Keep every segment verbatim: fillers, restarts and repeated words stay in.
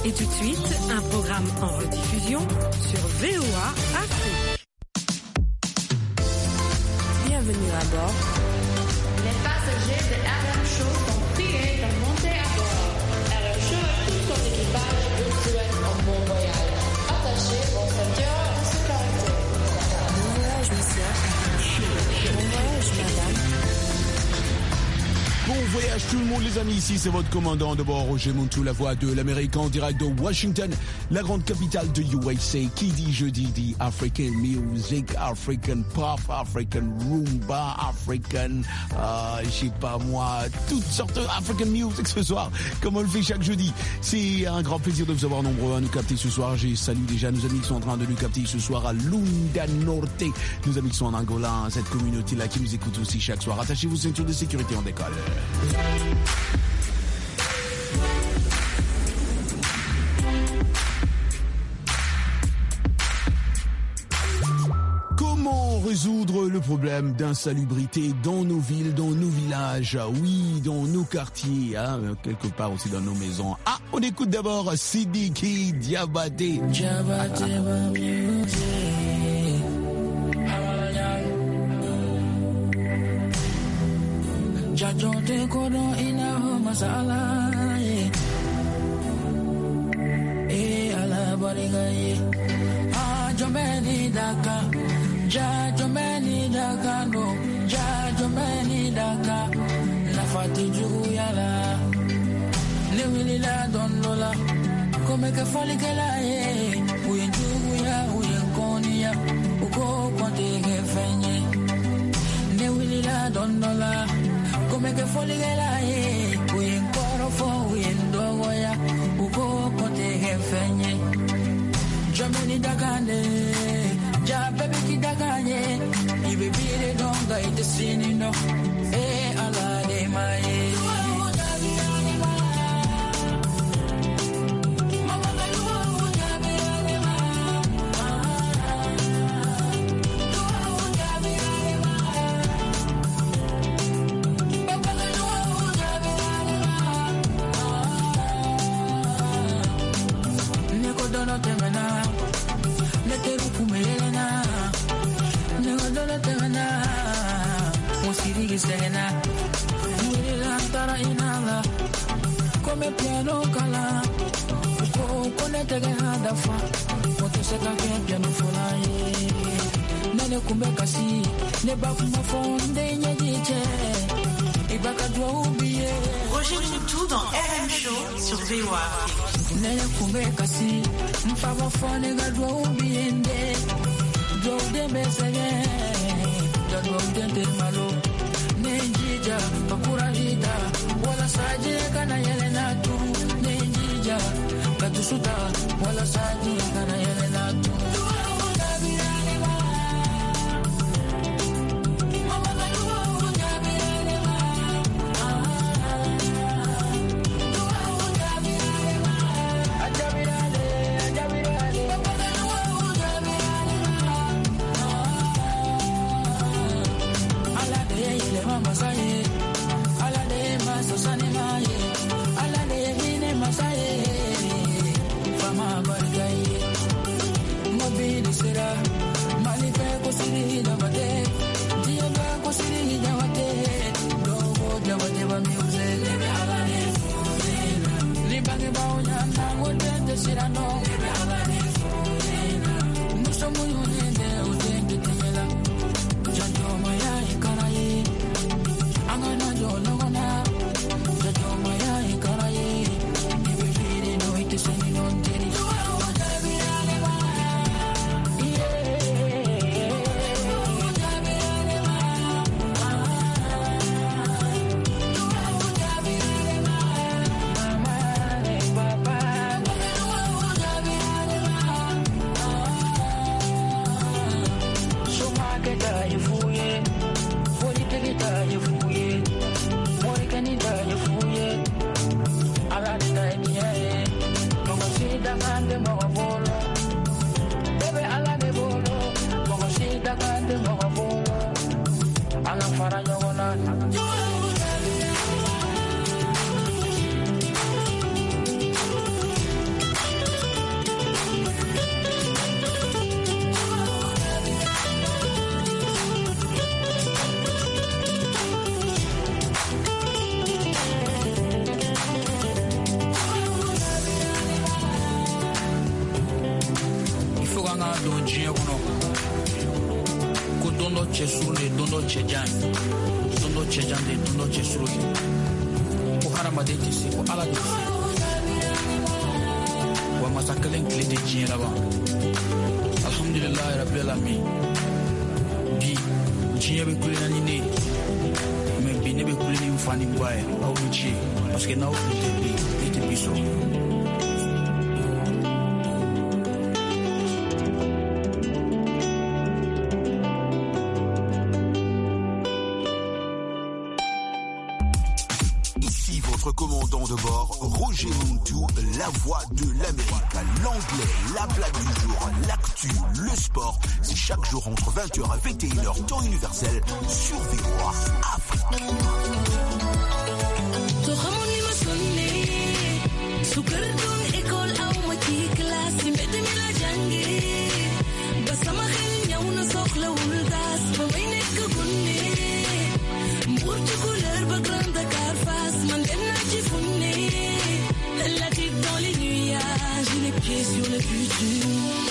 Et tout de suite, un programme en rediffusion sur V O A Afrique. Bienvenue à bord. Les passagers de R M Show sont priés de monter à bord. R M Show et tout son équipage vous souhaitent un bon voyage. Attachez vos ceintures de sécurité. Bon voyage, monsieur. Bon voyage, madame. Bon voyage tout le monde les amis, ici c'est votre commandant de bord Roger Montou, la voix de l'Amérique en direct de Washington, la grande capitale de U S A. Qui dit jeudi dit African music, African pop, African rumba, African, euh, je sais pas moi, toutes sortes de African music ce soir, comme on le fait chaque jeudi. C'est un grand plaisir de vous avoir nombreux à nous capter ce soir. J'ai salué déjà nos amis qui sont en train de nous capter ce soir à Lunda Norte, nos amis qui sont en Angola, cette communauté-là qui nous écoute aussi chaque soir. Attachez vos ceintures de sécurité, on décolle. Comment résoudre le problème d'insalubrité dans nos villes, dans nos villages, oui, dans nos quartiers, hein, quelque part aussi dans nos maisons. Ah, on écoute d'abord Sidiki Diabaté. Diabaté, Jajonte kodo ina masala e ala bariga ye ah jomeni daka ja jomeni daka no ja jomeni daka la fati juyala le wili la dondola come che fali che la e uyen juya uyen konia uko konte che fenye ne wili la dondola come che fuori che la è, qui in coro fu in dogoya, uko kote che fegne. Jameni dagane, ja baby ki dagane, I baby they don't guide the scene no, eh ala de mai. Come piano cala, oh, conete che hada fa, moto se che piano folai, nene kumbe kasi, ne bafu mafonde nyadiche, ibaka dua ubie. Roger Montou dans R M Show sur V O A Afrique. Nene kumbe kasi, mfa mafonde ga dua ubie nde, dua ude besege, dua ude te malo, nenjija, bakurajita, wala saje kana yelena tu, nenjija, katusuta, wala saje kana yelena tu. noche jan so noche jan de noche surugi ko harama de ci ko ala de wa masakalen kle de jira ba alhamdulillah rabbil alamin bi jiya be kulina ni ne me bi ne be kulina mfani ngwaye au nchi parce que na o te bi te biso. Commandant de bord, Roger Muntu, la voix de l'Amérique, l'anglais, la blague du jour, l'actu, le sport. C'est chaque jour entre vingt heures et vingt et une heures, temps universel, sur V O A Afrique. Sur le futur.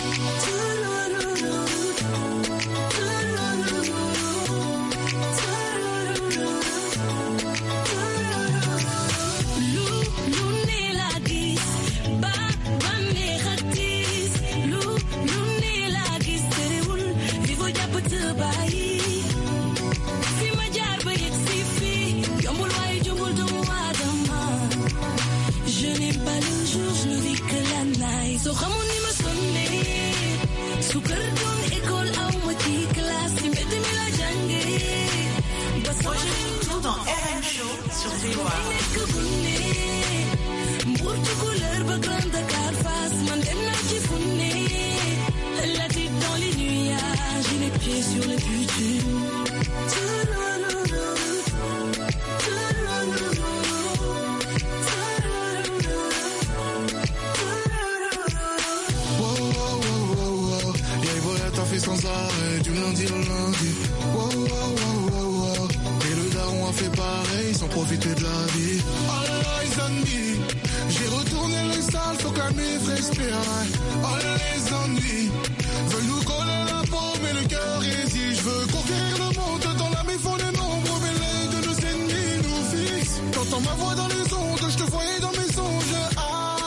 Sans arrêt, du lundi au lundi. Wow, wow, wow, wow, wow. Et le daron a fait pareil sans profiter de la vie. All eyes on me. J'ai retourné le sale, faut calmer, respirer. All les ennuis veulent nous coller la peau, mais le cœur hésite. Je veux conquérir le monde dans la méfond des nombres, mais l'œil de nos ennemis nous fixe. T'entends ma voix dans les ondes, je te voyais dans mes songes. Ah,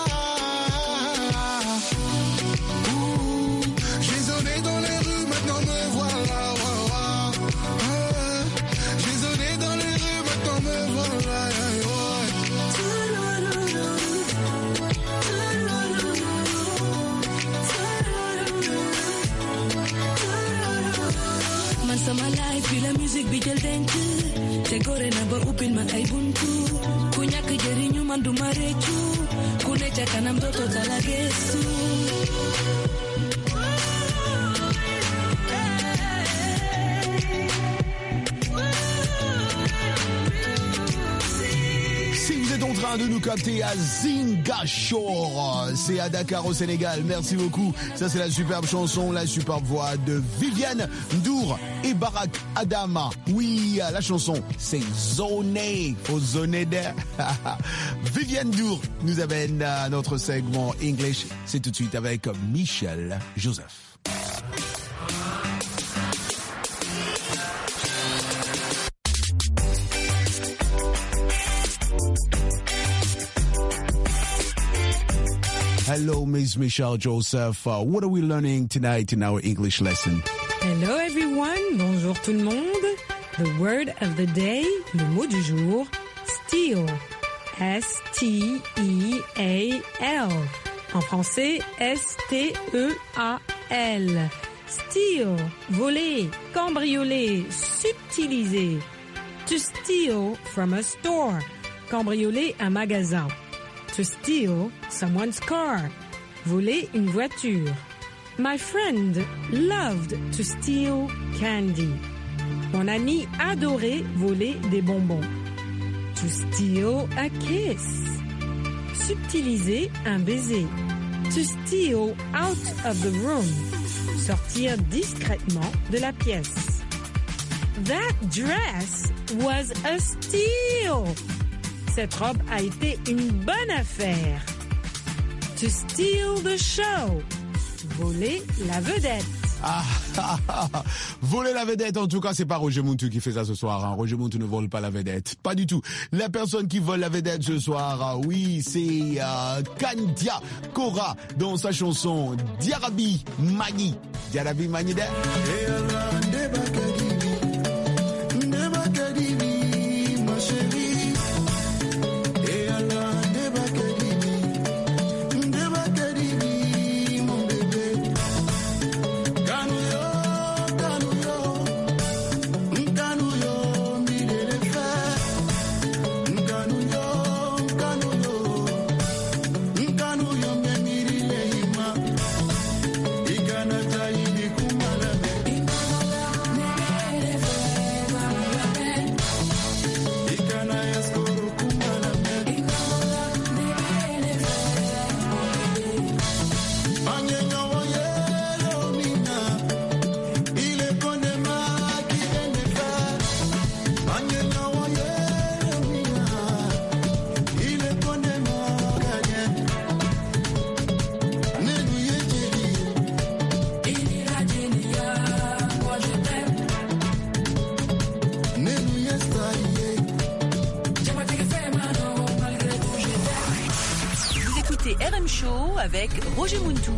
ouh, j'ai zoné dans les rues, maintenant me voilà. Ouais, ouais. Ah, j'ai zoné dans les rues, maintenant me voilà. Ouais, ouais. Man sama life bi la musique bi jël denc te gore na ba uppil man ay buntu ku ñàkk jëriñu man du ma réccu ku ne ca kanam dootoo tala geesu. En train de nous capter à Zingachor, c'est à Dakar au Sénégal. Merci beaucoup. Ça c'est la superbe chanson, la superbe voix de Viviane Ndour et Barack Adama. Oui, la chanson c'est Zoné, faut zoner d'air. Viviane Ndour nous amène à notre segment English. C'est tout de suite avec Michel Joseph. Hello, Miss Michelle Joseph. Uh, what are we learning tonight in our English lesson? Hello everyone, bonjour tout le monde. The word of the day, le mot du jour, steal. S T E A L. En français, S T E A L. Steal, voler, cambrioler, subtiliser. To steal from a store. Cambrioler un magasin. To steal someone's car. Voler une voiture. My friend loved to steal candy. Mon ami adorait voler des bonbons. To steal a kiss. Subtiliser un baiser. To steal out of the room. Sortir discrètement de la pièce. That dress was a steal. Cette robe a été une bonne affaire. To steal the show. Voler la vedette. Ah, ah, ah, ah. Voler la vedette, en tout cas, c'est pas Roger Muntu qui fait ça ce soir. Hein. Roger Muntu ne vole pas la vedette. Pas du tout. La personne qui vole la vedette ce soir, ah, oui, c'est euh, Kandia Kora dans sa chanson Diarabi Mani. Diarabi Mani de. R M Show avec Roger Muntu.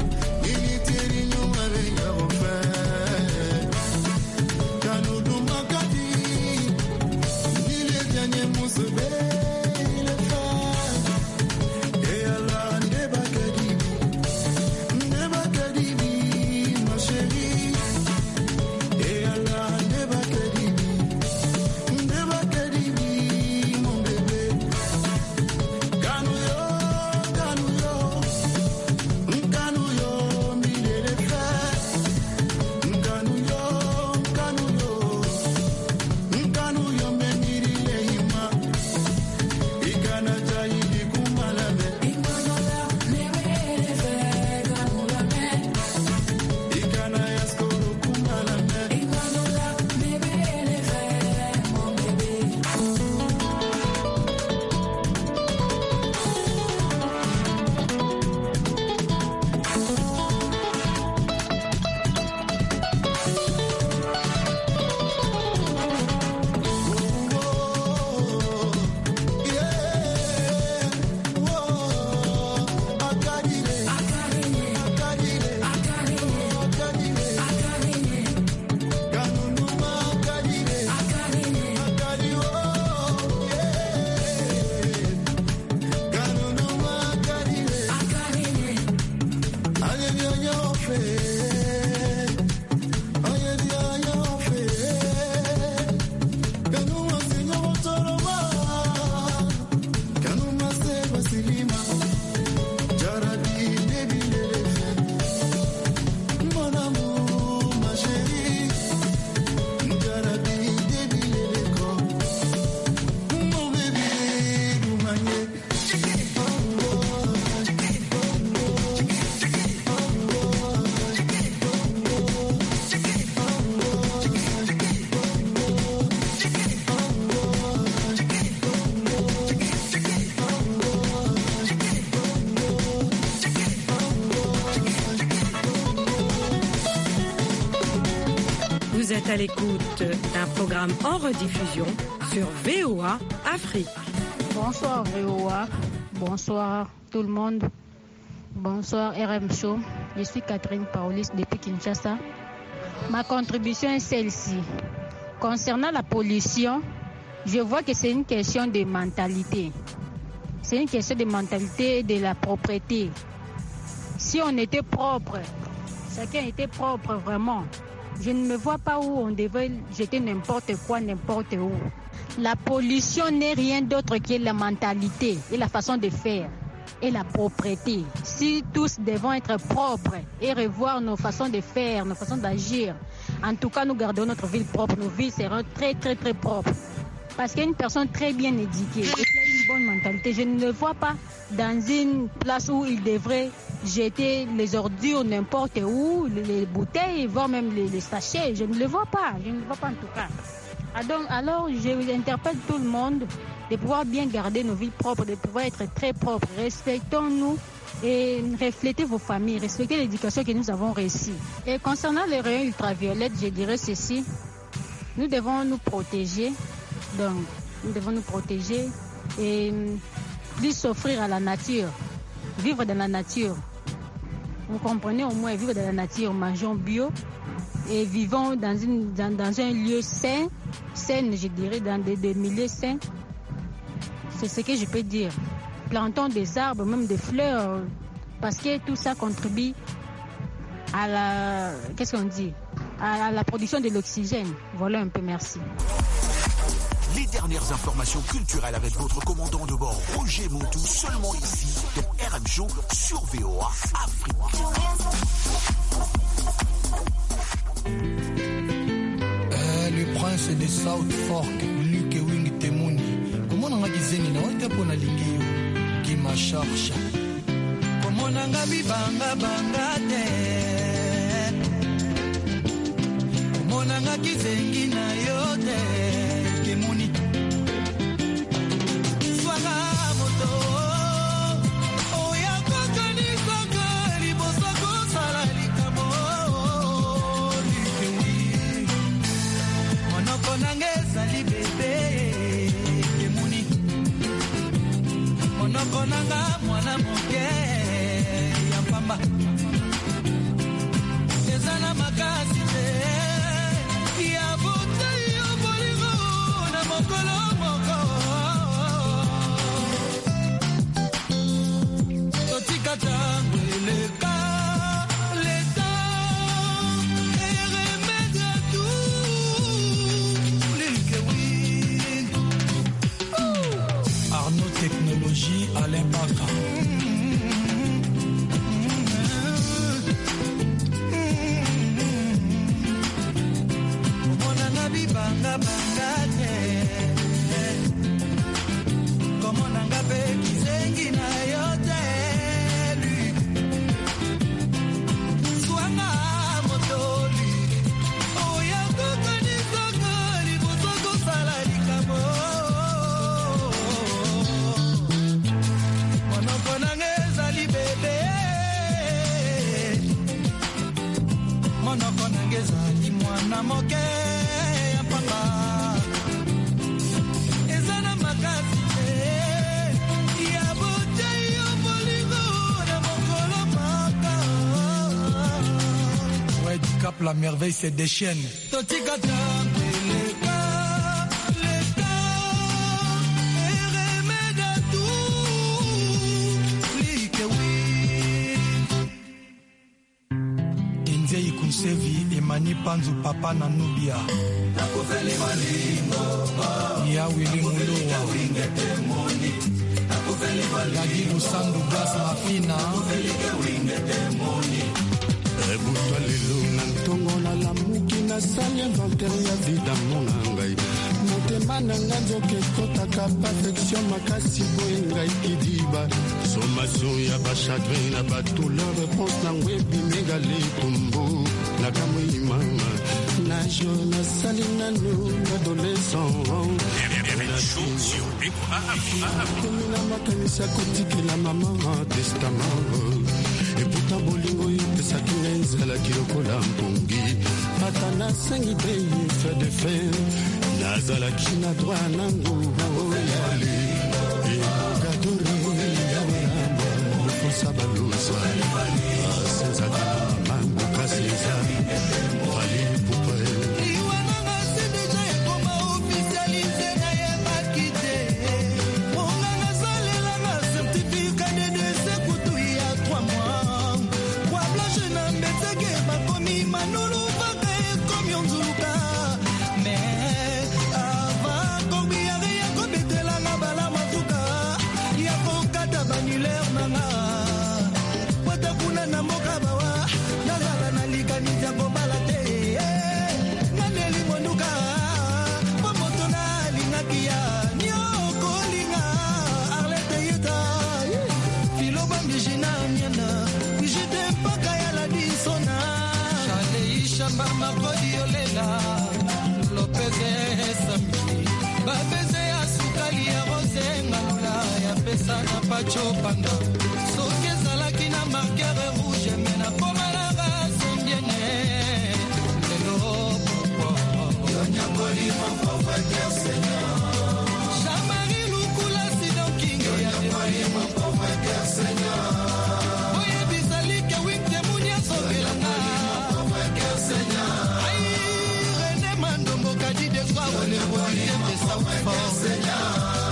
Vous êtes à l'écoute d'un programme en rediffusion sur V O A Afrique. Bonsoir V O A, bonsoir tout le monde, bonsoir R M Show. Je suis Catherine Paulis depuis Kinshasa. Ma contribution est celle-ci. Concernant la pollution, je vois que c'est une question de mentalité. C'est une question de mentalité et de la propreté. Si on était propre, chacun était propre vraiment, je ne me vois pas où on devait jeter n'importe quoi, n'importe où. La pollution n'est rien d'autre que la mentalité et la façon de faire et la propreté. Si tous devons être propres et revoir nos façons de faire, nos façons d'agir, en tout cas nous gardons notre ville propre, nos villes seront très très très propres. Parce qu'il y a une personne très bien éduquée et qui a une bonne mentalité. Je ne le vois pas dans une place où il devrait jeter les ordures n'importe où, les bouteilles, voire même les, les sachets. Je ne le vois pas, je ne le vois pas en tout cas. Alors, alors je interpelle tout le monde de pouvoir bien garder nos villes propres, de pouvoir être très propres. Respectons-nous et reflétez vos familles, respectez l'éducation que nous avons réussi. Et concernant les rayons ultraviolets, je dirais ceci, nous devons nous protéger, donc nous devons nous protéger et plus s'offrir à la nature, vivre dans la nature. Vous comprenez, au moins vivre dans la nature, mangeons bio et vivons dans, une, dans, dans un lieu sain, sain, je dirais, dans des, des milieux sains. C'est ce que je peux dire. Plantons des arbres, même des fleurs, parce que tout ça contribue à la, qu'est-ce qu'on dit, à, à la production de l'oxygène. Voilà un peu, merci. Les dernières informations culturelles avec votre commandant de bord, Roger Montou, seulement ici, dans R M Show, sur V O A Afrique. Euh, le prince de South Fork, Luke Wing Temuni. Comment on a dit na wata pona lingio qui ma cherche. Comment on a bi banga banga te. Comment on a kizengi na yote. Konanga mwana moke ya pamba ezana makasi te ya bote yo bolingo na mokolo moko totika tango eleka leta et remède à tout l'ilke oui Arnaud Technologie Alain Baka. Banga banga te Como nanga be kizengi na yote lui Swanga motoli Oya kokani kokali Bosoko salari kamo Monoko nange zali bebe Monoko nange zali mwana moke La merveille se déchaîne. Inzei Kunsevi Emani Panzu Papa Nanubia. Ya Willy Mulowa. Gadi Lusandu Gas Mafina. ebutwa lelo na ntongo na lamuki nasali inventaire ya vida mona ngai motema na nga nzoka ekotaka perfection makasi boye ngai kidiba sommation ya bachagrin na batouleur réponse nango ebimega letumbu nakamoimama najo nasali nano adolescent komi na makanisi akotikela mama testament eputa bolingo epesaki ngai ezalaki lokola mpongi ata nasengi te fe de fe nazalaki na droit nango yale egadore yawelambo mofosa balosa asenzaka mango kasi eza fali pupa Lopez Sami, Babeze Asukali Rose. esa na pacho panda soki ezalaki na marqueur rouge me na pomalaka sendiene lelo yo nyangoli mon pauvre cœur Seigneur Jean-Marie Lukula Sidon King yo nyangoli mon pauvre cœur Seigneur oye bizali ke winte munya sobelanga pauvre cœur Seigneur ai René Mandombo kadi de soi on est royé de South Fork Seigneur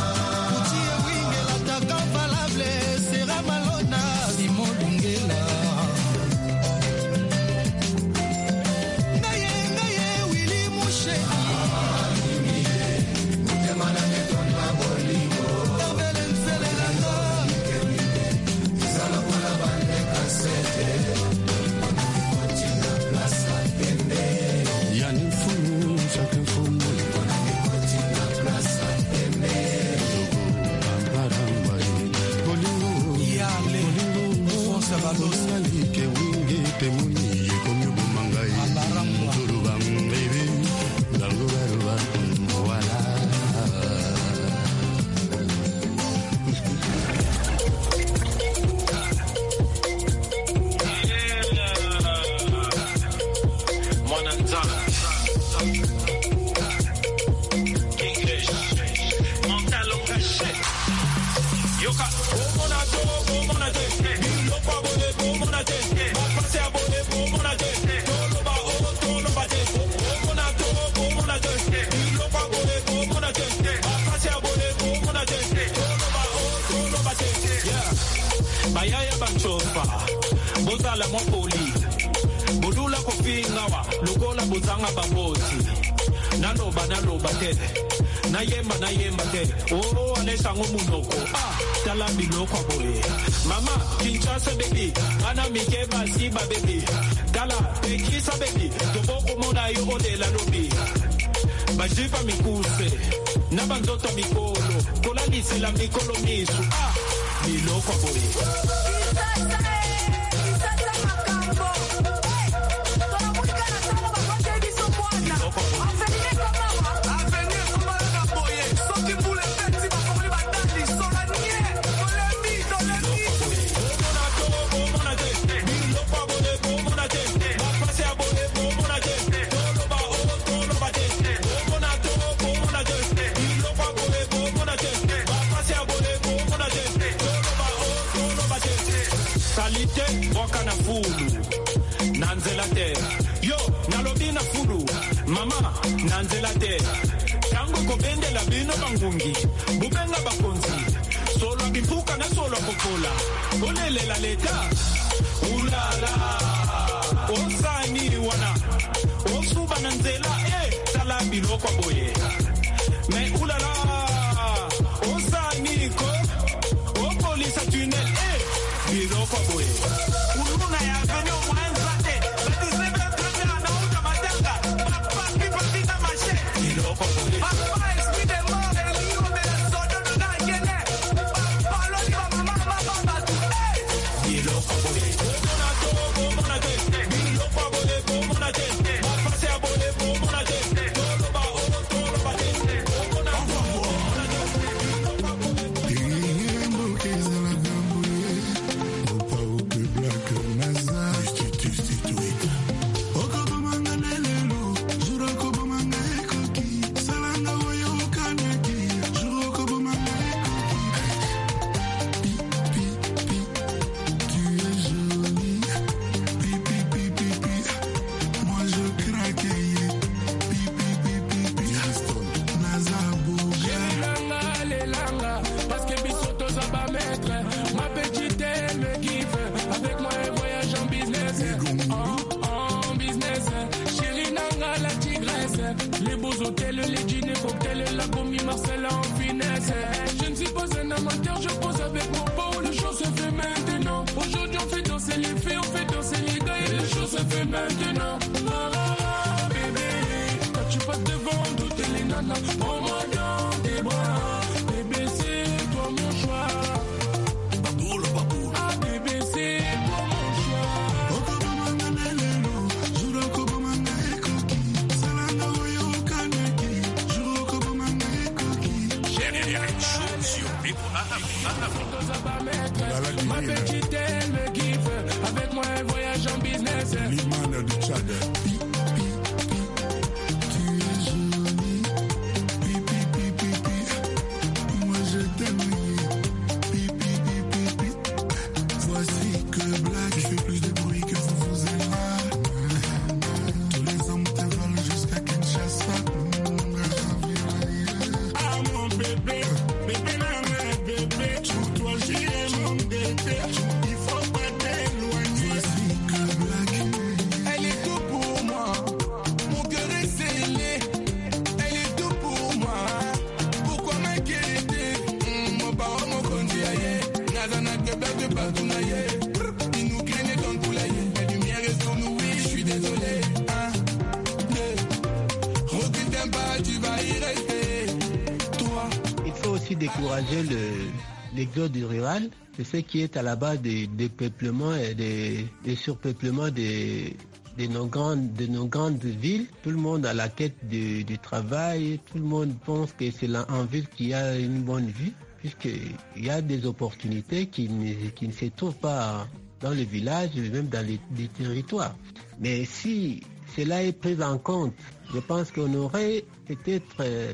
Mama, Kinshasa baby, Ana Mikeba Siba baby, Gala, Bekisa baby, Toboko Mona yo de la lobby. Bajipa mikuse, Nabandota mikolo, Kolalisi la mikolo misu, ah, Miloko boy. Wakana fulu nanzela te yo nalobina fulu mama nanzela te tango kobende la bino bangungi bubenga bakonzi solo bipuka na solo popola olele la leta ulala osani wana osuba nanzela eh talabi lokwa boye me ulala osani ko o polisa tunnel eh bilokwa boye uluna ya venyo mwanzate batizebe tranga na uta matanga papa pipa pita mashe bilokwa boye papa expide more liyo me sodo na yene papa lo ni mama mama batu eh bilokwa boye mona to mona te bilokwa boye mona te papa se abole mona te tolo ba o tolo ba te mona Sur Afrique. choses à pas mettre. Ma petite, elle me kiffe. Avec moi, elle voyage en business. L'imam du Tchad. Décourager le, l'exode rural, c'est ce qui est à la base des dépeuplements et des, des surpeuplements des, de, nos grandes, de nos grandes villes. Tout le monde a la quête du, du travail, tout le monde pense que c'est là en ville qu'il y a une bonne vie, puisqu'il y a des opportunités qui ne, qui ne se trouvent pas dans les villages, même dans les, les territoires. Mais si cela est pris en compte, je pense qu'on aurait peut-être euh,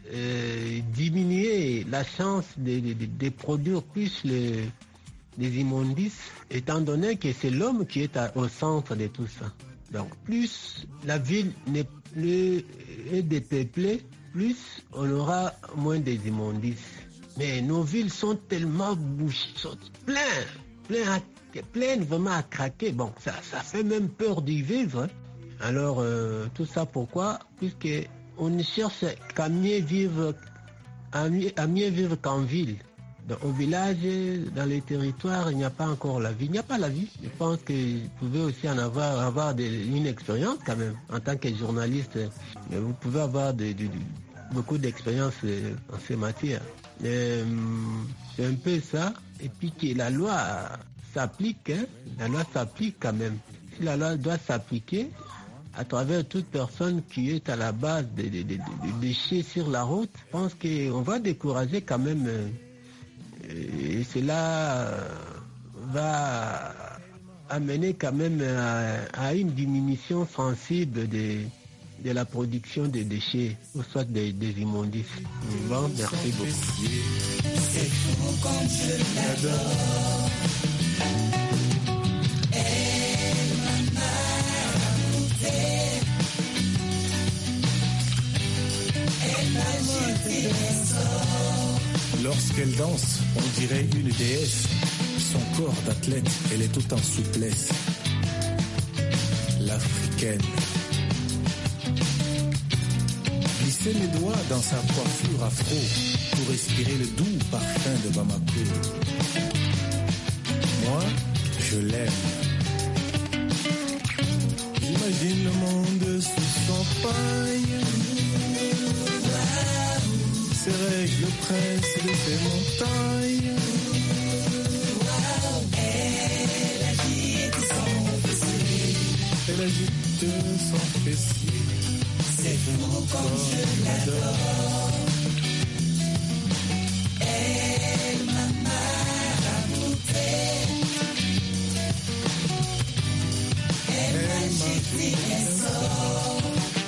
Euh, diminuer la chance de, de, de, de produire plus le, les immondices, étant donné que c'est l'homme qui est à, au centre de tout ça. Donc plus la ville n'est plus est dépeuplée, plus on aura moins des immondices. Mais nos villes sont tellement bouchées, sont pleines, pleines, pleines vraiment à craquer. Bon, ça, ça fait même peur d'y vivre. Alors euh, tout ça pourquoi? Puisque on ne cherche qu'à mieux vivre, à mieux, à mieux vivre qu'en ville. Donc, au village, dans les territoires, il n'y a pas encore la vie. Il n'y a pas la vie. Je pense que vous pouvez aussi en avoir, avoir de, une expérience quand même. En tant que journaliste, vous pouvez avoir de, de, de, beaucoup d'expérience en ces matières. Euh, c'est un peu ça. Et puis que la loi s'applique, hein. La loi s'applique quand même. Si la loi doit s'appliquer, à travers toute personne qui est à la base des de, de, de déchets sur la route, je pense qu'on va décourager quand même, euh, et cela va amener quand même à, à une diminution sensible de, de la production des déchets, ou soit des, des immondices. Bon, merci beaucoup. C'est fou comme je l'adore. Lorsqu'elle danse, on dirait une déesse. Son corps d'athlète, elle est toute en souplesse. L'africaine. Glisser les doigts dans sa coiffure afro pour respirer le doux parfum de Bamako. Moi, je l'aime. J'imagine le monde sous son paille. Serais-je le prince de ces montagnes? Elle agite son fessier. Elle agite son fessier. C'est fou comme je l'adore. Elle m'a marabouté. Elle m'agite les sorts.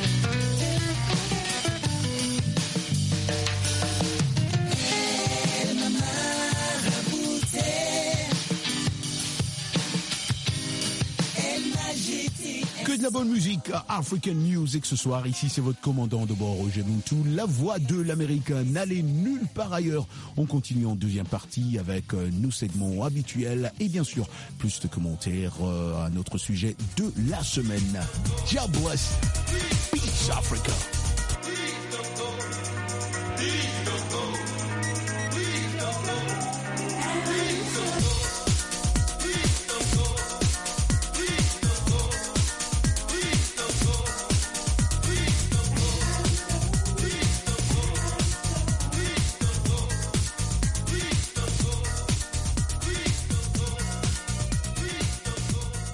De la bonne musique, African Music ce soir. Ici, c'est votre commandant de bord, Roger Muntu, la voix de l'Américain. N'allez nulle part ailleurs. On continue en deuxième partie avec euh, nos segments habituels et bien sûr, plus de commentaires euh, à notre sujet de la semaine. God bless. Peace Africa.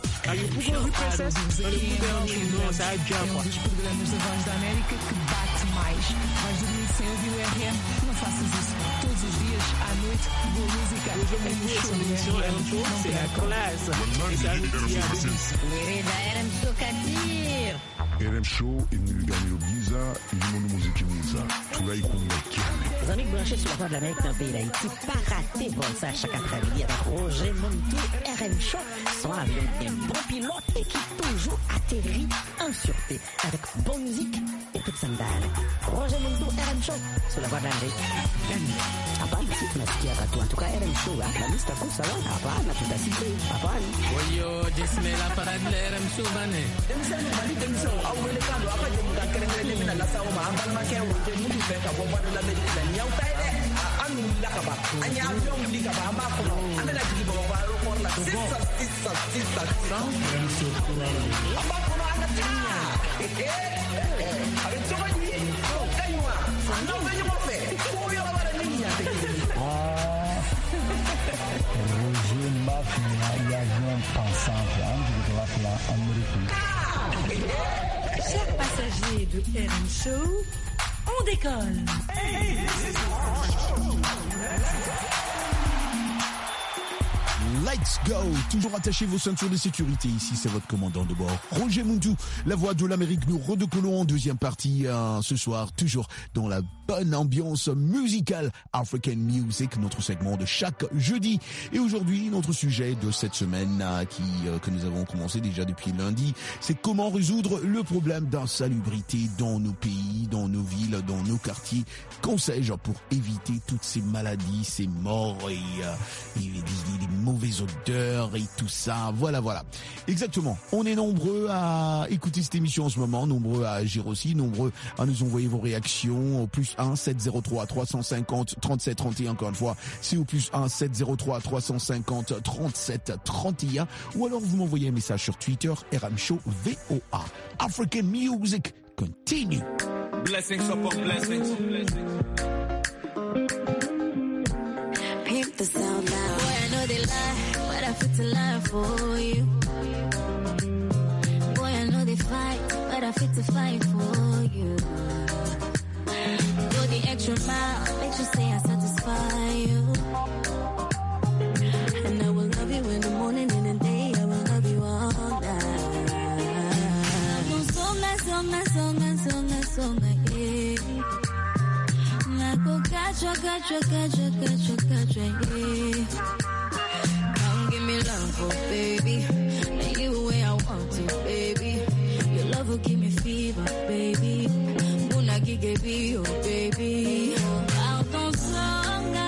Dos programas da Voz da América que bate mais. Mas dormir sem ouvir o R M, não faças isso. Todos os dias, à noite, boa música. É no show, é no show, c'est la classe. Querida, R M Show Kadir. R M Show iniligamio giza ilimono muziki mwiza tunaikunda kiane. Les amis branchés sur la voie de l'Amérique dans le pays d'Haïti, pas raté pour ça chaque après-midi avec Roger Montou, R M Show, son avion un bon pilote et qui toujours atterrit en sûreté avec bonne musique et toute sandale. Roger Montou, R M Show, sur la voie de l'Amérique. Hapana, si tunasikia katu, en tout cas R M Show, la lista kusa wa, hapana, tutasikia, hapana. Oyo, jisme la parade de R M Show, bane. Demisani, mali demisani, awele kando, apa jemuka kerengele demina la sauma, ambal make wote, mutu feka, wabadu la medina, nyau taide, anu lakaba, anya avion likaba, amba kono, anda la jikiba, wabaro korla, sisa, sisa, sisa, sisa. Amba kono, anda tia. Eh, eh, avec ce mani, kanywa, anda venye mofe, kuyo wabara ninya teki. Roger Mbappé, il y a un pensant, de la place américaine. Chers passagers de R M Show, on décolle. Let's go! Toujours attachez vos ceintures de sécurité. Ici, c'est votre commandant de bord, Roger Montou, la voix de l'Amérique. Nous redécollons en deuxième partie euh, ce soir, toujours dans la bonne ambiance musicale African Music, notre segment de chaque jeudi. Et aujourd'hui, notre sujet de cette semaine euh, qui euh, que nous avons commencé déjà depuis lundi, c'est comment résoudre le problème d'insalubrité dans nos pays, dans nos villes, dans nos quartiers. Conseils pour éviter toutes ces maladies, ces morts et, euh, et les, les mauvaises odeurs et tout ça. Voilà, voilà. Exactement. On est nombreux à écouter cette émission en ce moment, nombreux à agir aussi, nombreux à nous envoyer vos réactions au plus un sept zéro trois trois cent cinquante trente-sept trente et un. Encore une fois, c'est au plus un sept zéro trois trois cent cinquante trente-sept trente et un. Ou alors vous m'envoyez un message sur Twitter, R M Show V O A. African Music continue. Blessings upon blessings. Peep the sound now. Boy, I know they lie, but I fit to lie for you. Boy, I know they fight, but I fit to fight for you. Go the extra mile, make sure say I satisfy you. And I will love you in the morning and in the day, I will love you all night. Songa, songa, songa, songa, songa, yeah. Nako kacha, kacha, kacha, kacha, kacha, yeah. Come give me love, oh baby. Make you the way I want to, baby. Your love will give me fever, baby. Muna gige oh baby. Pardon, songa.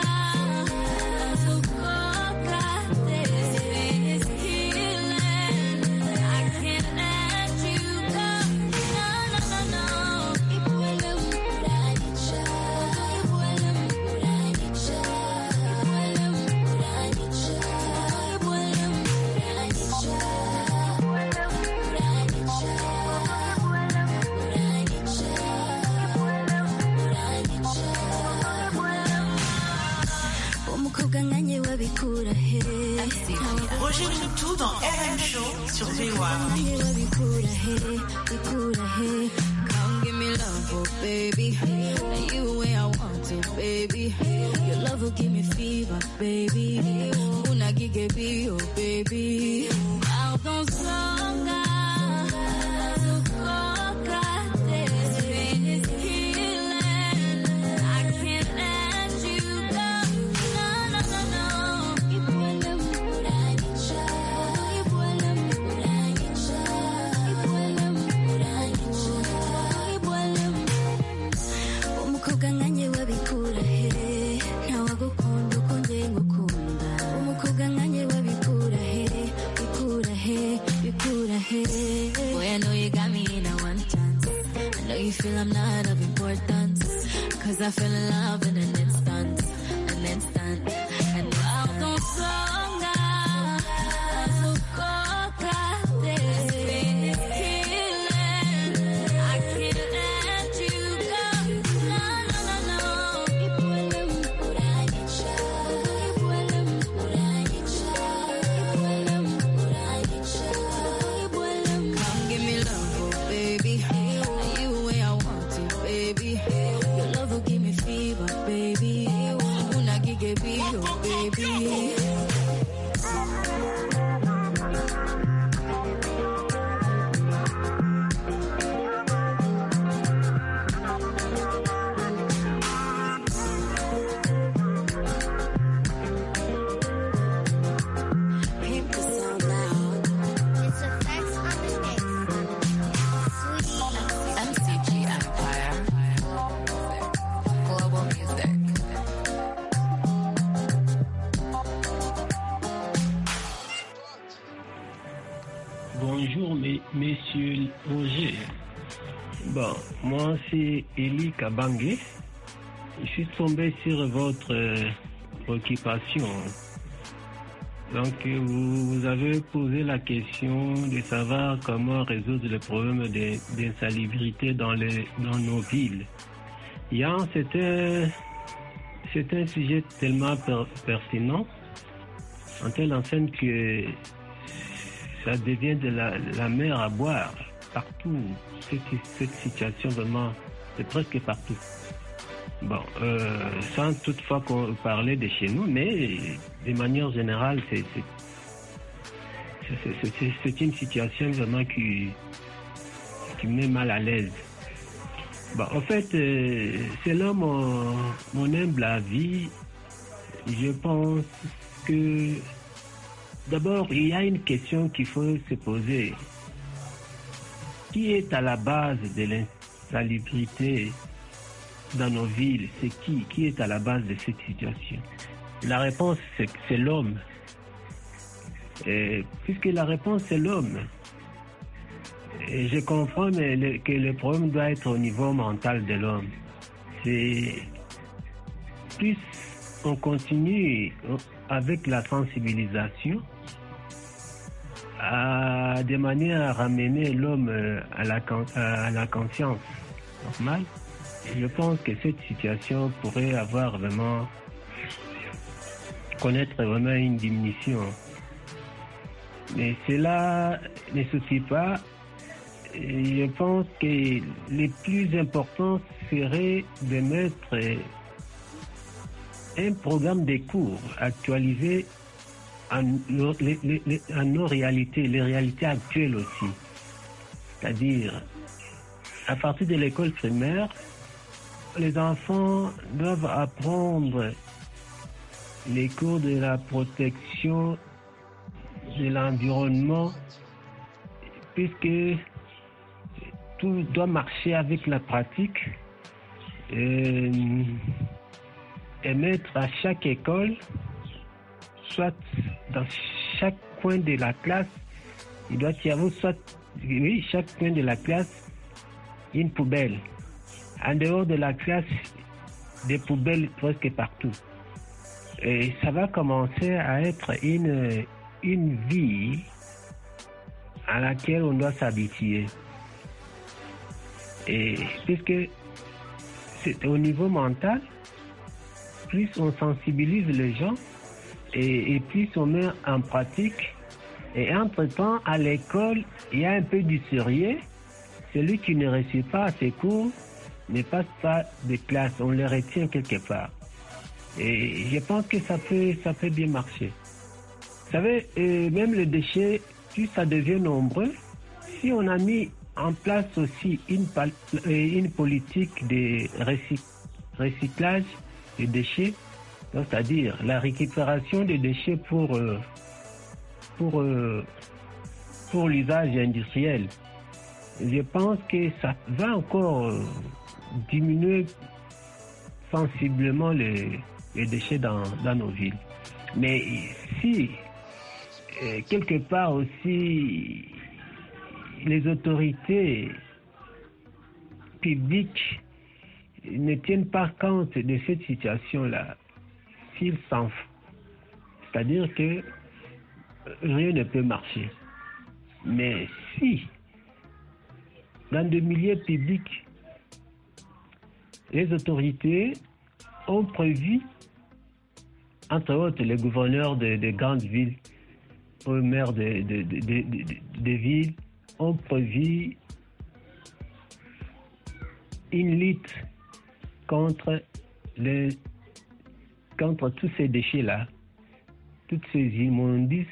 Roger Montou dans R M Show sur V O A. Come give me love, oh baby. And you the way I want to, baby. Your love will give me fever, baby. Una gige oh baby. Pardon, songa. Boy, I know you got me in a one chance. I know you feel I'm not of importance. Cause I fell in love in an instant, an instant. And now don't songa. I can't let you go. No, no, no, no. Come give me love, oh baby. You the way I want to, baby. bonjour, mes, messieurs Roger. Bon, moi, c'est Eli Kabangé. Je suis tombé sur votre euh, occupation. Donc, vous, vous avez posé la question de savoir comment résoudre le problème d'insalubrité dans, les, dans nos villes. Yann, c'est un, c'est un sujet tellement per, pertinent, en telle enseigne que ça devient de la, la mer à boire partout. Cette, cette situation, vraiment, c'est presque partout. Bon, euh, sans toutefois parler de chez nous, mais de manière générale, c'est, c'est, c'est, c'est, c'est une situation vraiment qui, qui me met mal à l'aise. Bon, en fait, euh, selon mon, mon humble avis, je pense que d'abord, il y a une question qu'il faut se poser. Qui est à la base de l'insalubrité dans nos villes? C'est qui? Qui est à la base de cette situation? La réponse, c'est, c'est l'homme. Et puisque la réponse, c'est l'homme, et je comprends mais le, que le problème doit être au niveau mental de l'homme. C'est plus on continue avec la sensibilisation à, de manière à ramener l'homme à la, à la conscience normale. Je pense que cette situation pourrait avoir vraiment, connaître vraiment une diminution. Mais cela ne suffit pas. Et je pense que le plus important serait de mettre un programme de cours actualisé en, les, les, les, en nos réalités, les réalités actuelles aussi. C'est-à-dire, à partir de l'école primaire, les enfants doivent apprendre les cours de la protection de l'environnement, puisque tout doit marcher avec la pratique, et, et mettre à chaque école, soit dans chaque coin de la classe, il doit y avoir soit, oui, chaque coin de la classe, une poubelle. En dehors de la classe, des poubelles presque partout. Et ça va commencer à être une, une vie à laquelle on doit s'habituer. Et puisque c'est au niveau mental, plus on sensibilise les gens et, et plus on met en pratique. Et entre-temps, à l'école, il y a un peu du sérieux. Celui qui ne réussit pas à ses cours ne passe pas de classe, on les retient quelque part. Et je pense que ça peut, ça peut bien marcher. Vous savez, euh, même les déchets, plus ça devient nombreux, si on a mis en place aussi une, une politique de recyclage des déchets, c'est-à-dire la récupération des déchets pour, euh, pour, euh, pour l'usage industriel, je pense que ça va encore euh, diminuer sensiblement les, les déchets dans, dans nos villes. Mais si, euh, quelque part aussi, les autorités publiques ne tiennent pas compte de cette situation-là, s'ils s'en foutent, c'est-à-dire que rien ne peut marcher. Mais si, dans des milieux publics, les autorités ont prévu, entre autres les gouverneurs de, de grandes villes, les maires de, de, de, de, de, de villes, ont prévu une lutte contre, les, contre tous ces déchets-là, toutes ces immondices.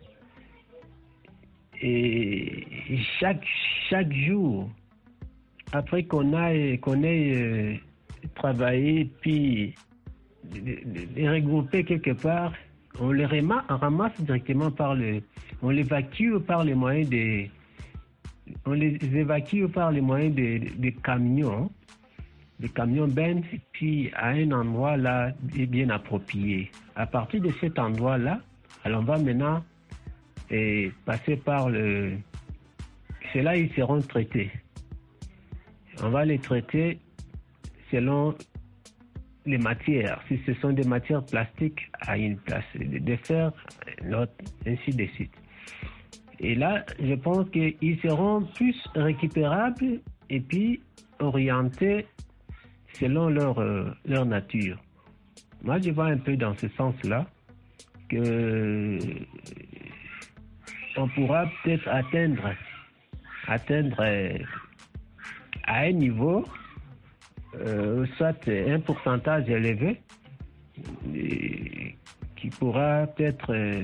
Et chaque, chaque jour, après qu'on a, qu'on ait euh, travaillé, puis les regrouper quelque part, on les ramasse, on ramasse directement par le... On les évacue par les moyens des... On les évacue par les moyens des, des camions, des camions benz, puis à un endroit là bien approprié. À partir de cet endroit là, alors on va maintenant et passer par le, ceux-là, ils seront traités. On va les traiter selon les matières. Si ce sont des matières plastiques, à une place de fer, l'autre, ainsi de suite. Et là, je pense qu'ils seront plus récupérables et puis orientés selon leur, euh, leur nature. Moi, je vois un peu dans ce sens-là que on pourra peut-être atteindre, atteindre euh, à un niveau, euh, soit un pourcentage élevé, et, qui pourra peut-être euh,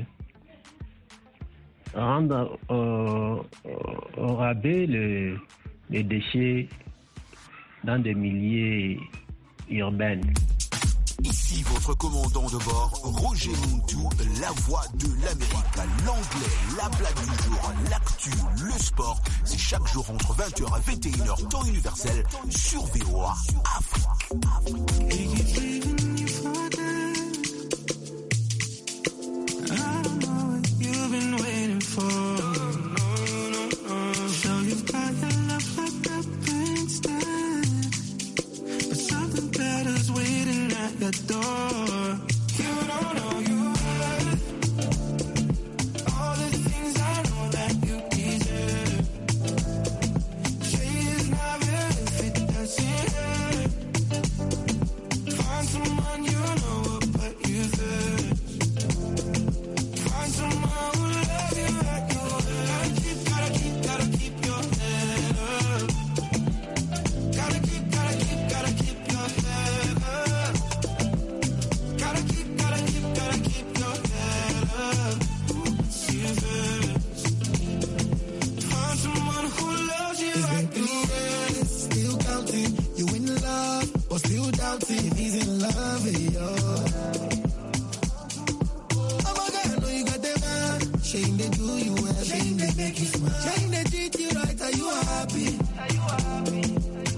rendre au, au, au rabais le, les déchets dans des milieux urbains. Ici votre commandant de bord, Roger Muntu, la voix de l'Amérique, l'anglais, la blague du jour, l'actu, le sport. C'est chaque jour entre vingt heures et vingt et une heures temps universel sur V O A Afrique. The door. You don't know you worth all the things I know that you deserve. Say it's not real if it doesn't hurt. Find someone you know will put you first. Find someone who loves you like you would. Keep, gotta keep, gotta keep your head up. Gotta keep, gotta keep, gotta keep your head up. Gotta keep, gotta keep, gotta keep your head up. You first. Find someone who loves you like you would. Still counting, you in love, or still doubting if he's in love with you. Oh my God, I know you got the man. Shame they do you well, shame they make you smile. Shame they treat you right, are you happy? Are you happy?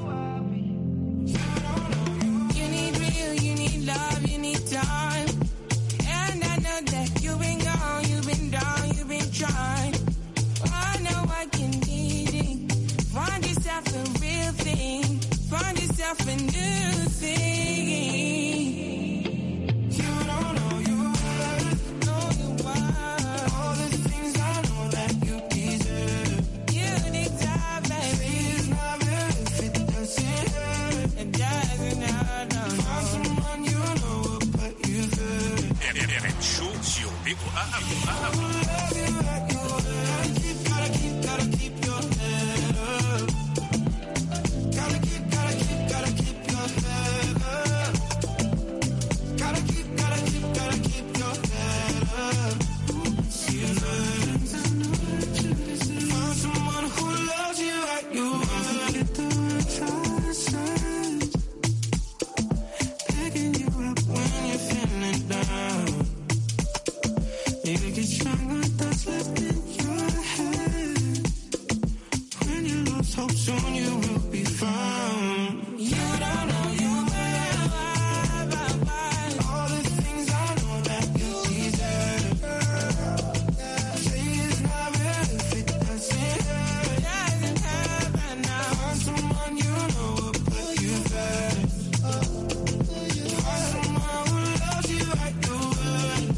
You need real, you need love, you need time. And I know that you've been gone, you've been down, you've been trying. I know I can need it. Find yourself a real thing. Find yourself a new thing. You don't know your worth, know your worth. All the things I know that you deserve. You deserve, baby. It's not real if it doesn't hurt. It doesn't hurt, no, no. Find someone you know will put you first. R M Show sur V O A Afrique. Love you like you would. Gotta keep, gotta keep your head up. Gotta keep, gotta keep, gotta keep your head up. Gotta keep, gotta keep, gotta keep your head up. You first. Find someone who loves you like you would. Get the choices. Picking you up when you're feeling down. Maybe get stronger, thoughts left in your head. When you lose hope, soon you will be found. You don't know your worth. All the things I know that you deserve. Say it's not real if it doesn't hurt. Doesn't hurt right now. Find someone you know will put you first. Find someone who loves you like you would.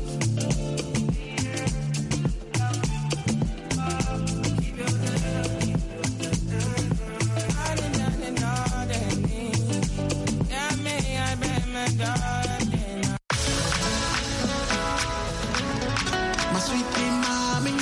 My sweet mommy.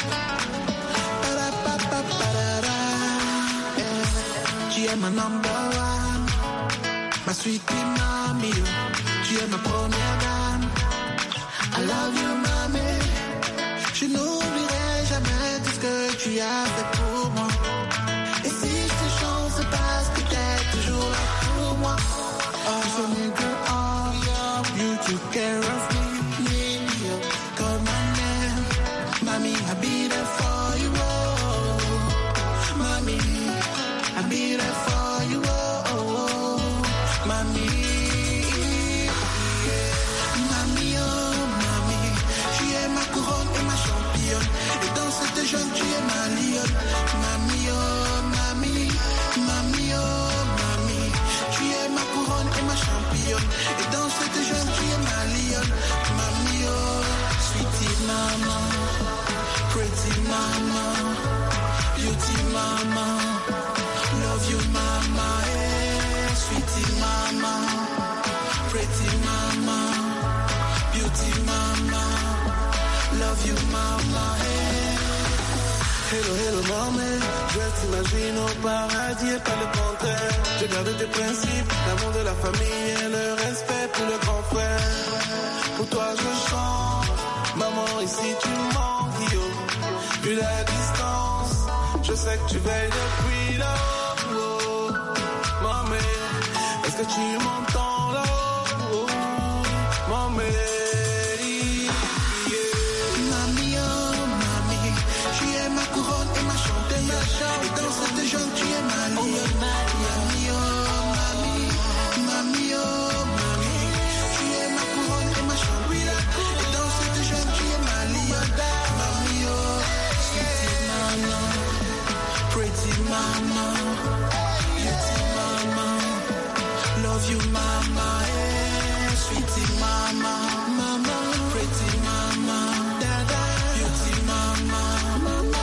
Ba-da-ba-ba-ba-da-da. Yeah. She est ma number one. Ma sweet mommy. Tu es ma première dame. I love you, mommy. Je n'oublierai jamais tout ce que tu as fait pour moi. Et si je te chante, c'est parce que t'es toujours là pour moi. Oh, so nigga, oh, yeah. You took care of me. Call my name, mommy, I'll be there for you, oh. Mommy, I'll be there for you, oh. Mommy, yeah. Mommy, oh, mommy, tu es ma couronne et ma championne. Et dans cette jeune, tu es ma lionne. Love you, mama. Hey. Hello, hello, maman. Je t'imagine au paradis et pas le contraire. J'ai gardé tes principes, l'amour de la famille et le respect pour le grand frère. Pour toi, je chante. Maman, ici tu manques, yo. Vu la distance, je sais que tu veilles depuis là-haut. Maman, est-ce que tu m'entends là-haut? Maman. Et dans cette jambe tu es ma ligne. Mami, oh, mami, mami, oh, mami. Tu es ma couronne et ma chambre. Et dans cette jambe tu es ma ligne. Mami, oh, sweetie mama, pretty mama, beauty mama, love you mama, eh, sweetie mama, mama, pretty mama, dada, beauty mama, mama.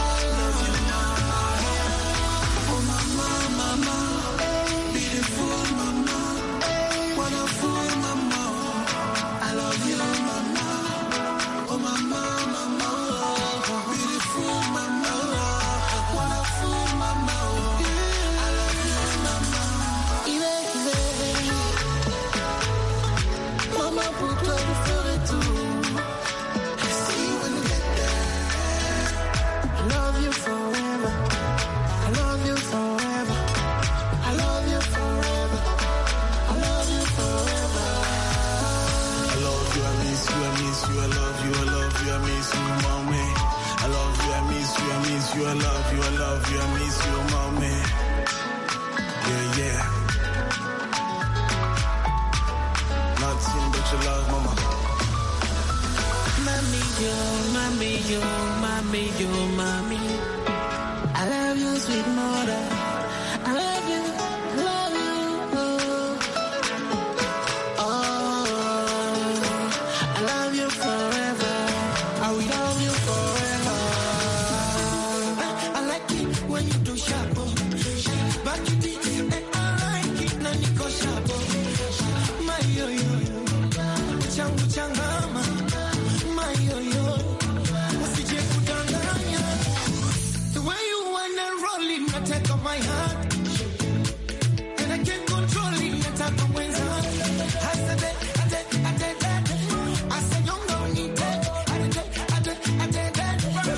You, I love you, I love you, I miss you, mommy. Yeah, yeah. Nothing but your love, mama. Mommy, yo, mommy, yo, mommy, yo, mommy. I love you, sweet mother. I love you, love you. Oh, oh I love you forever. I will love you forever. When you do sharp, back you did, and I like it, Naniko sharp. My yo yo, changu changama, my yo yo, usije kudanganya. The way you wanna roll it, I take on my heart, and I can't control it, I take on my heart. I said it, I did, I did that. I said you don't need that. I did, I did, I did that.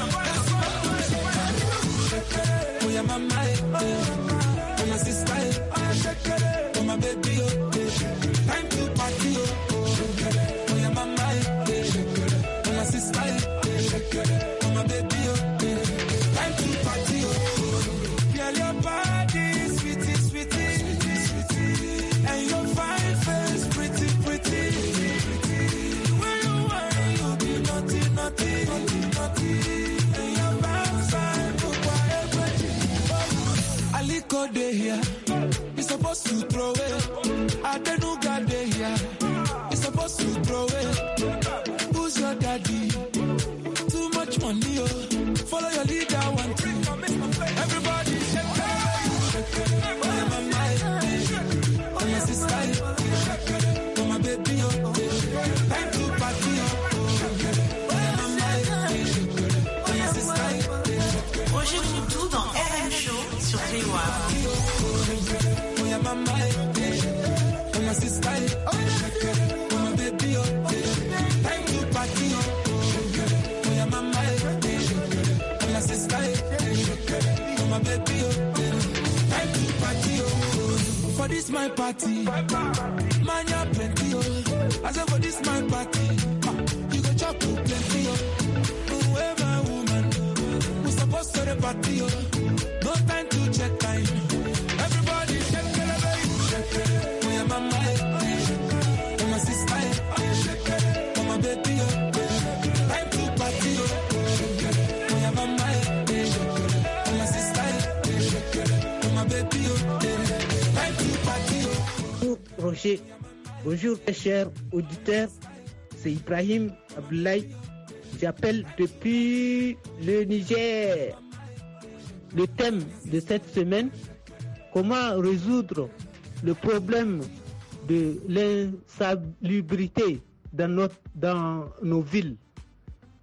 Oh my mama, oh my sister, oh my baby, oh time to party, oh my mama, oh my sister, oh my baby, oh time to party, oh girl your body, sweetie, sweetie, sweetie, and your fine face, pretty, pretty, where you are, you be naughty, naughty, naughty, naughty, and your backside, Aliko dey here, you supposed to throw it. Adenuga dey here, you supposed to throw it. Who's your daddy? Too much money, oh. Follow your leader, one thing. Everybody shake it. Oh my mama, oh my sister, oh my baby, oh. Time to party, oh. Oh my mama, oh my sister. Roger Moutou dans R M Show sur V O A. Oh my mama, oh my sister, oh my baby, oh. Time to party, oh. Oh my mama, oh my sister, oh my baby, oh. Time to party, oh. For this my party, man ya plenty, oh. I said for this my party, you go chop plenty, oh. Whoever my woman, we supposed to the party, oh. No time to check time. Everybody shake it, baby. Shake it. Oh, yeah, mama. Oh, my sister. Oh, my baby. Time to party. Oh, yeah, mama. Oh, my sister. Oh, my baby. Time to party. Bonjour, Roger. Bonjour, chers auditeurs. C'est Ibrahim Abdoulaye. J'appelle depuis le Niger. Le thème de cette semaine, comment résoudre le problème de l'insalubrité dans, notre, dans nos villes.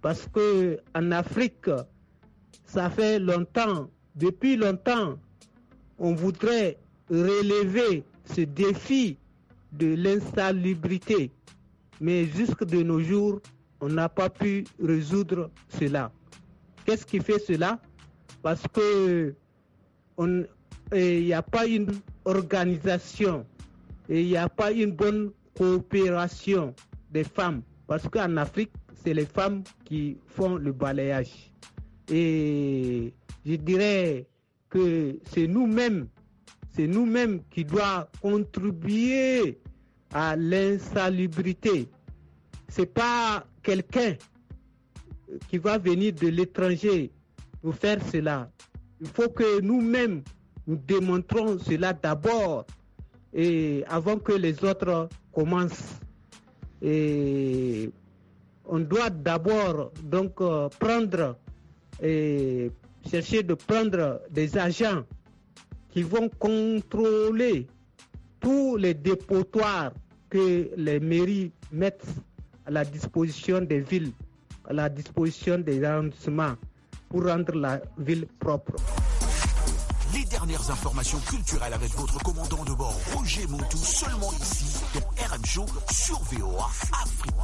parce que en Afrique, ça fait longtemps, depuis longtemps, on voudrait relever ce défi de l'insalubrité. Mais jusque de nos jours, on n'a pas pu résoudre cela. Qu'est-ce qui fait cela? Parce que il n'y a pas une organisation et il n'y a pas une bonne coopération des femmes. Parce qu'en Afrique, c'est les femmes qui font le balayage. Et je dirais que c'est nous-mêmes, c'est nous-mêmes qui doivent contribuer à l'insalubrité. C'est pas quelqu'un qui va venir de l'étranger nous faire cela. Il faut que nous-mêmes nous démontrons cela d'abord et avant que les autres commencent. Et on doit d'abord donc euh, prendre et chercher de prendre des agents qui vont contrôler tous les dépotoirs que les mairies mettent à la disposition des villes, à la disposition des arrondissements pour rendre la ville propre. Les dernières informations culturelles avec votre commandant de bord Roger Montou, seulement ici dans R M Show sur V O A Afrique.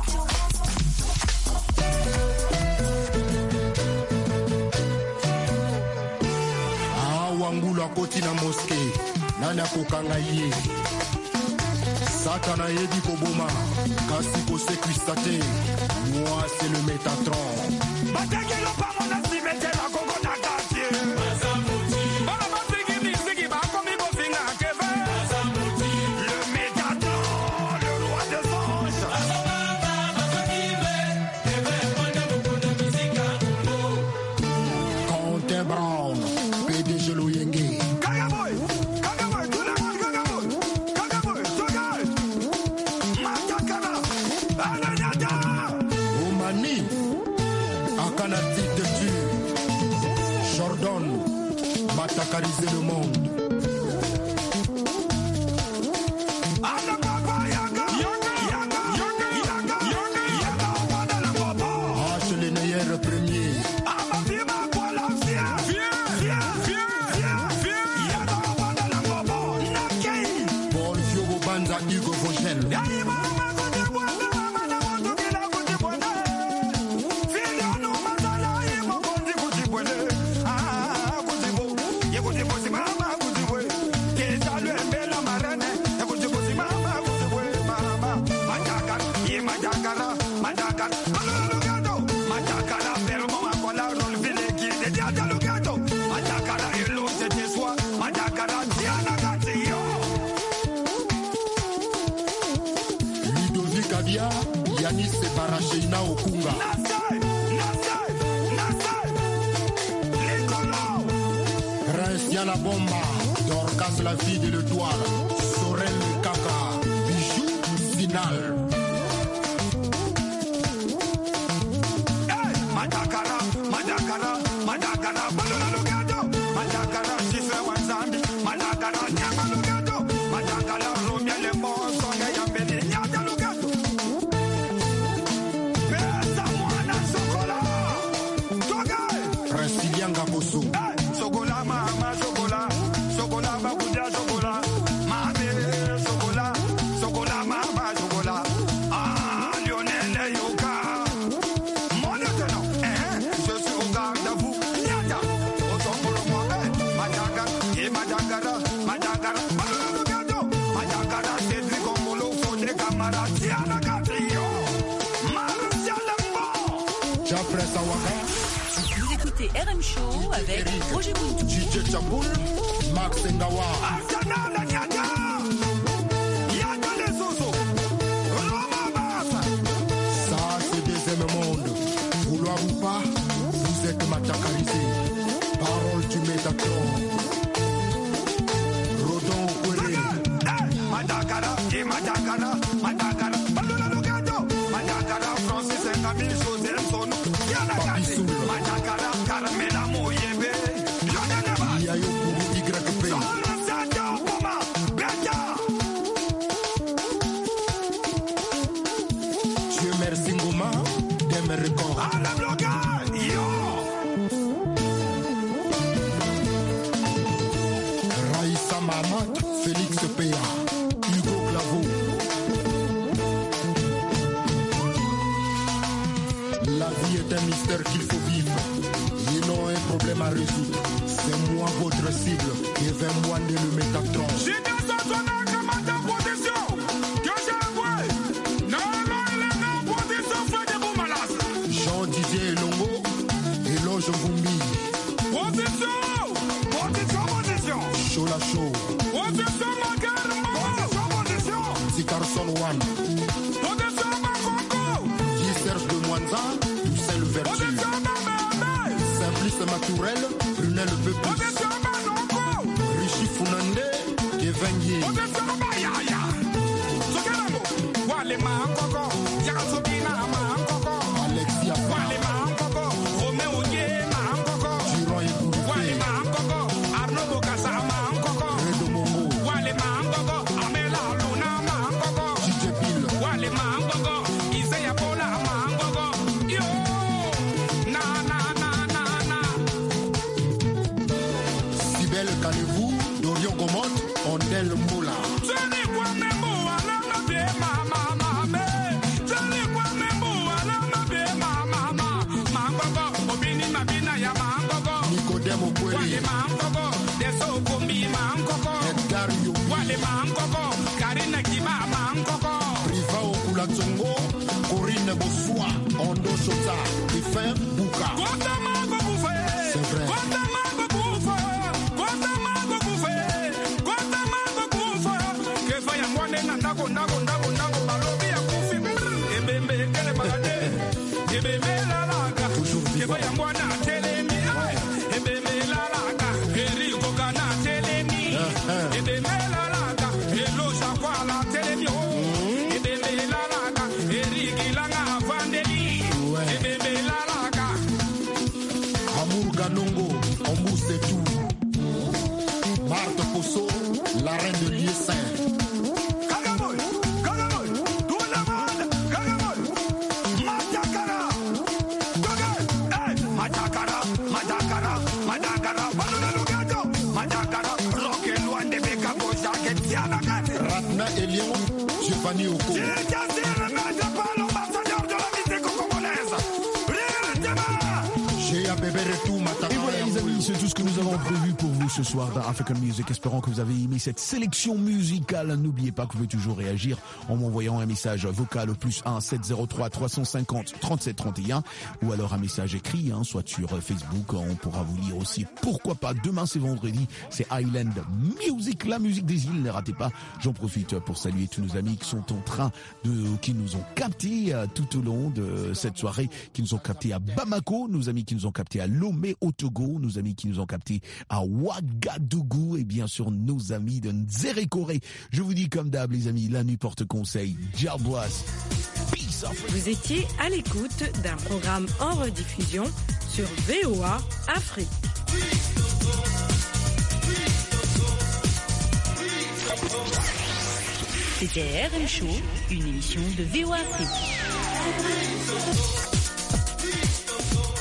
Ah, Wangula koti na mosquée, nana kokanga ye. Satana yedi koboma, kasi kosekwisa te. Moi c'est le Métatron. Batakelo pa mon asi mete la gogo na quartier. Bala batigi misigi ba komi bo finga keve. Le Métatron, le roi des anges. Quentin Brown, P D G Loyenge. Kagaboy, Kagaboy, tout le monde Kagaboy. Kagaboy, Togal. Matakana, Alanyada. Omani, Akanati de tu. Jordan, matakariser le monde. H le meilleur premier. Paul Fiobo Banza Hugo Vogel. Ludovic Abia, Yanis Baracheina Okunga. Prince la Bomba, Dorcas la fille de l'étoile, Sorel Kaka, Bijou Final. Madakara, Madakara, Madakara, Balologado, Madakara, Sifre Wanzambi, Madakara, Nyamalogado, Madakara, Romia Lemon, Songa Yambeli, Nyadalogado. Pesa Mwana Sokola, Toga, Brasilian Gaboso. Sokola, Mama, Sokola, Sokola, Bakuja, Sokola, Mame, Sokola, Sokola, Mama, Sokola, Ah, Lionel Yoka. Vous écoutez R M Show avec Roger Montou. D J Chaboul, Max Ngawa. Ça c'est deuxième monde. Vouloir ou pas, vous êtes matakarisé. Parole du Métatron. Rodon Ouéré. Madakara, Madakara, Madakara, Madakara, Madakara, Francis Camille José Sono, Yanagati, Madakara, Carmela Moyebe, Yanaba, Yayo pour Y P. Santa Obama, Beta. Dieu merci Ngoma, Demer Record. faut vivre. Ils ont un problème à résoudre. C'est moi votre cible. Et vingt mois né le métatron. J'ai des sonnages comme ta position. Que j'ai envoyé. Non, non, il est en position. Fais des bons malas. Jean Didier Longo. Et Loge Vumbi. Position. Position, position. Chola Show. Position, ma gueule. Position, position. Si Carson One. Position, ma coco. Guy Serge de Mwanza. Toussaint le Vertu. Position, ma bébé. Simplice Matourelle. Brunel Pepus. Position, ma nongo. Richie Funande. Kevin Yi. Position, ma yaya. Sokelamo. Wale ma coco. Yakasubina ma coco. Alexia Fa. Wale ma coco. Romeo Ye ma coco. Giron Ikouré. Wale ma coco. Arnaud Bokassa ma coco. Redo Mongo. Wale ma coco. Amela Luna ma coco. J J Bill. Wale ma coco. Isaiah Bola ma coco. Yo. Na na na na na. Sibel Kalevou. Dorian Gomot. Ondel Moula. Tell quoi même où alors ma bien ma ma ma me. Tell quoi même où alors ma bien ma ma ma ma coco. Obini ma bina ya ma coco. Nicodème Okweli. Wale ma coco. Deso kombi ma coco. Edgar Yobi. Wale ma coco. Karina Kiba ma coco. Priva Okula Tsongo. Corinne Bossoa. Ondo Chota. Ifin Bouka. Kota ma bouffe. C'est vrai. Kota ma bouffe. Kota ma bouffe. Kota ma bouffe. Que faya mwane na ndako ndako ndako ndako balobi ya kufi. Ebembe kele bagade. Ebembe la laga. Que faya mwana telemi. Ebembe la laga. Eri kokana telemi. Ebembe la laga. Elo shakwa la telemi. Ebembe la laga. Eri gilanga vandeli. Ebembe la laga. Amour Ganongo. Ombou c'est tout. Marthe Posso. La reine de Liessin. Kagaboy, Kagaboy, tout le monde, Kagaboy, Matakara, Kagaboy, hey, Matakara, Matakara, Matakara, Balolo Gato, Matakara, Roque Luan de Becabo, Jacques, Tiana Gatti, Ratna Elion. Giovanni Oko. J'ai cassé le maître par l'ambassadeur de la musique congolaise, J'ai à bébé tout Et voilà les amis, c'est tout ce que nous avons prévu pour vous ce soir dans African Music. Espérons que vous avez aimé cette sélection musicale. N'oubliez pas que vous pouvez toujours réagir en m'envoyant un message vocal au plus un sept zéro trois trois cent cinquante trente-sept trente et un ou alors un message écrit, hein, soit sur Facebook. On pourra vous lire aussi. Pourquoi pas, demain c'est vendredi, c'est Island Music, la musique des îles. Ne ratez pas. J'en profite pour saluer tous nos amis qui sont en train de, qui nous ont captés euh, tout au long de cette soirée, qui nous ont captés à Bamako, nos amis qui nous ont captés à Lomé au Togo, nos amis qui nous ont captés à Ouagadougou et bien sûr nos amis de Nzérékoré. Je vous dis comme d'hab les amis, la nuit porte conseil. Diabouas. Peace. Vous étiez à l'écoute d'un programme en rediffusion sur V O A Afrique. C'était R M Show, une émission de V O A Afrique.